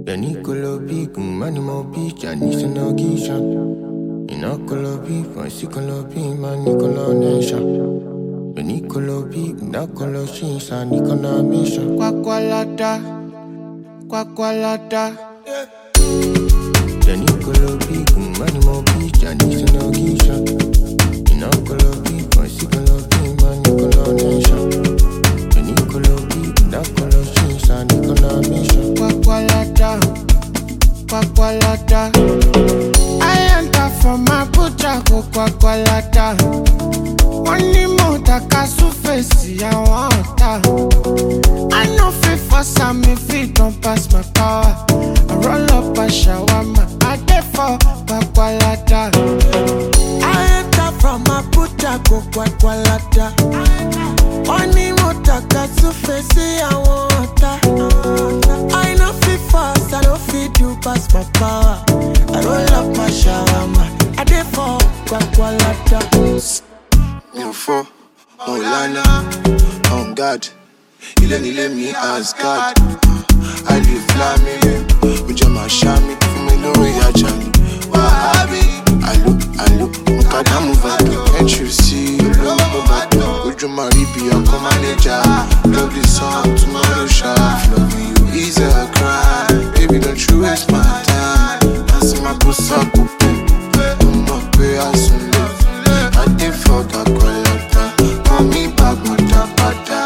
Nicolo big, money more beach, I need to know Gisha. Inocolo big, I see color big, man, Nicolo nation. Nicolo big, Nacolo shinsa, Nicola mission. Quacqualata, quacqualata. Nicolo big, money more beach, I need to know Gisha. Inocolo big, I see color big, man, Nicola nation. Nicolo big, Nacolo shinsa, Nicola mission. Quacqualata, quacqualata. I enter from my butcher, go quacqualata. Only motor casu face, I want that. I know fit for some if it don't pass my power. I roll up a shawarma, I get for quacqualata. I enter from my butcher, go quacqualata. Only motor casu face, I want that. I know fit fast, I don't fit you pass my power. I roll up my shawarma, I get for quacqualata. For Olana, on God, il let me ask God. I live flaming, with my shami, for me no way I jam. I look, Mukada move. Can't you see? Look back, would you marry be a manager? Love this song, tomorrow shall love you is a crime. Baby, don't you waste my time. Answer my pussy up, I'm not pay as soon live. I did for that quality. Call me back, mata.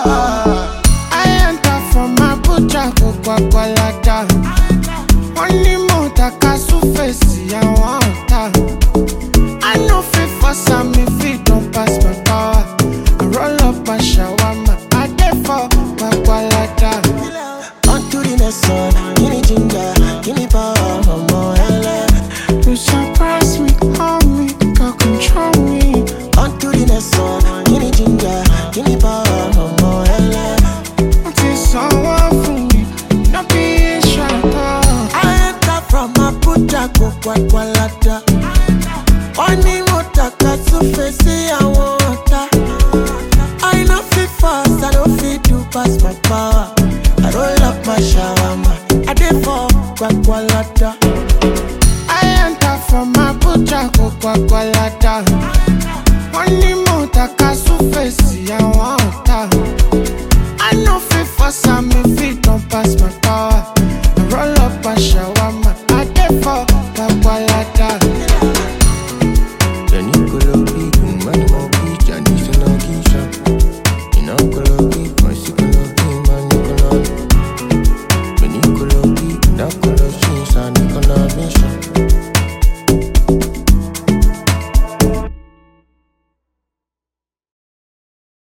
I enter from my butcher, go quacqualata. Only motor casu face, I want that. I know fit for some if it don't pass my power. I roll up a shawarma, I get for quacqualata. On to the next one, give me ginger, give me power, more LA. You surprise me, hold me, girl control me. On to the next one, give me ginger, give me power, more LA. Until someone for me, not be shy. I enter from my butcher, go quacqualata. Only motor casu face, I want that. I know fit fast, I don't fit to pass my power. I roll up my shawarma, I did for quacqualata. I enter from my butcher, go quacqualata. Only motor casu face, I want that. I know fit for some if it don't pass my power.